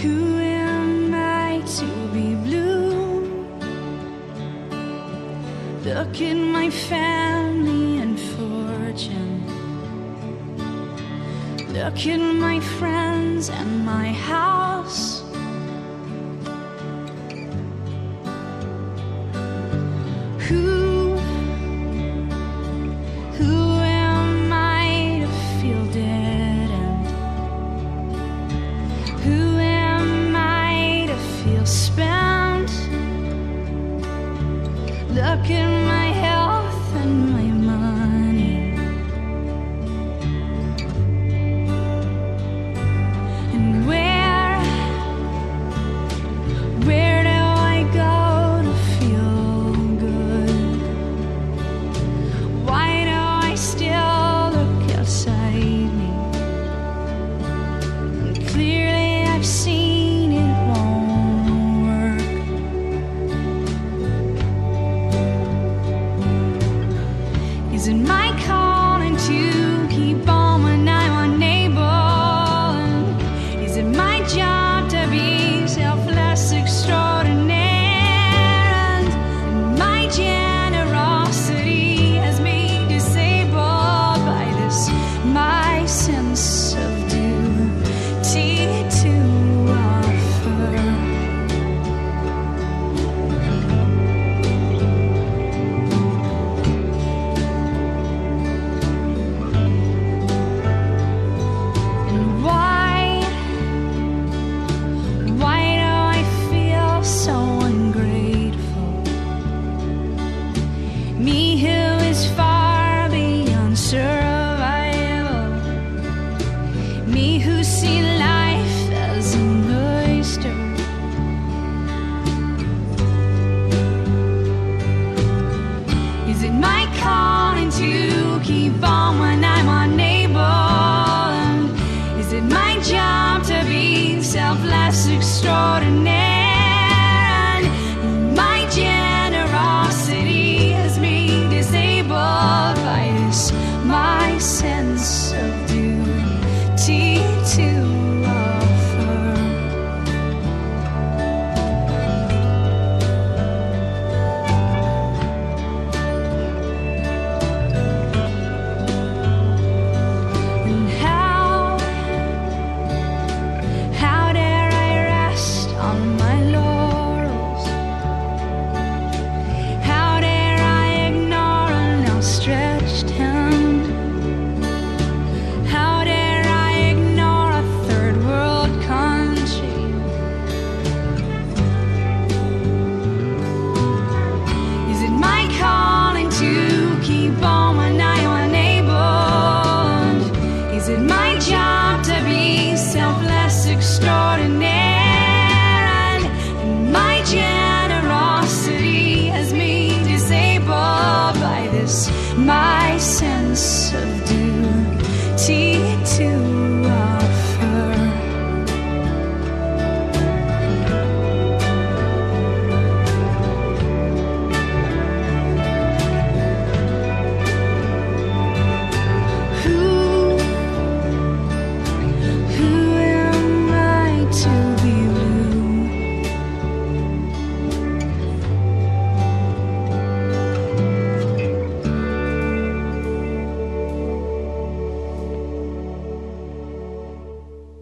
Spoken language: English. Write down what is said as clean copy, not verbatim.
Who am I to be blue? Look at my family and fortune. Look at my friends and my house. Who am I to feel dead end? Who am I to feel spent? Look at my health and my money, and where do I go to feel good? Why do I still look outside me? And clearly I've seen it won't work. Is it my calling to keep on when I'm unable? Is it my job to be selfless, extraordinary? And my generosity has me disabled by this, my sense of duty to offer. And why do I feel so ungrateful? Me who is far beyond survival. Me who see life as an oyster. Is it my calling to keep on when I'm unable? And is it my job to be selfless, extraordinary? And my generosity has me disabled by this, my sense of duty to offer. And how dare I rest on my laurels? How dare I ignore an outstretched hand? How dare I ignore a third world country? Is it my calling to keep on when I'm unable? And is it my job to be selfless, extraordinary?